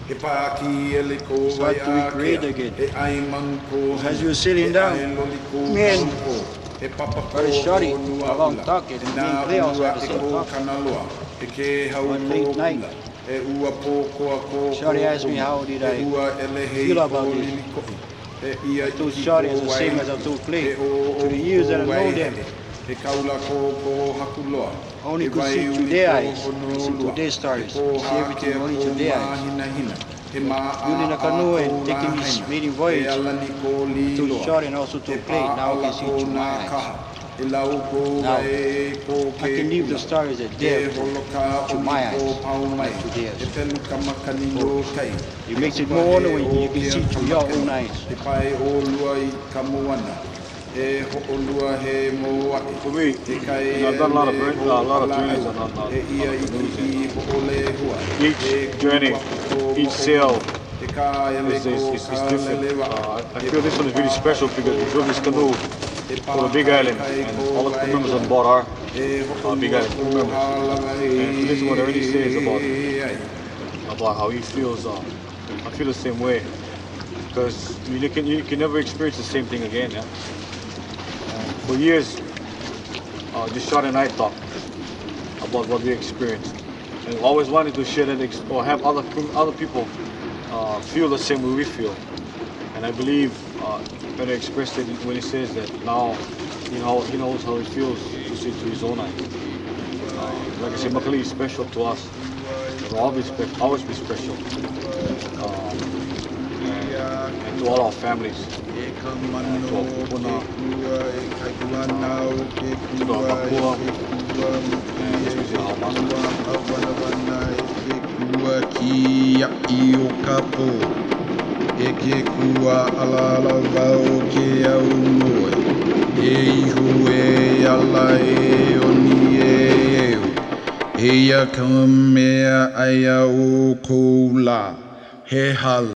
Start to recreate again. As you're sitting down, me and Brother Shorty along talking and being clear also at the same time. One late night, Shorty asked me how did I feel about this. I told Shorty as the same as I told Clay. Through the years that I know them, only could see through their eyes, see through their stars, see everything only through their eyes. Building a canoe and taking this maiden voyage to Shorty and also to Clay, now I can see through my eyes. Now, I can leave the stars at there through my eyes, not through theirs. It makes it more wonder when you can see through your own eyes. For me, I've done a lot of journeys on each journey, each sail is different. I feel this one is really special because we drove this canoe for the Big Island, and all the crew members on board are Big Island crew members. And this is what Ernie says about how he feels. I feel the same way because you can never experience the same thing again. Yeah? For years, just Shorty and I talked about what we experienced, and we always wanted to share that or have other people feel the same way we feel. And I believe when he expressed it when he says that now he knows how it feels to see through his own eyes. Like I said, Makali is special to us. It will always be special. And to all our families. To our kupuna, to our makua, and to our mama. E ke kua alala wau ke au moe E ihu e ala e oni e eo E ia ka mea ai au kou la He hala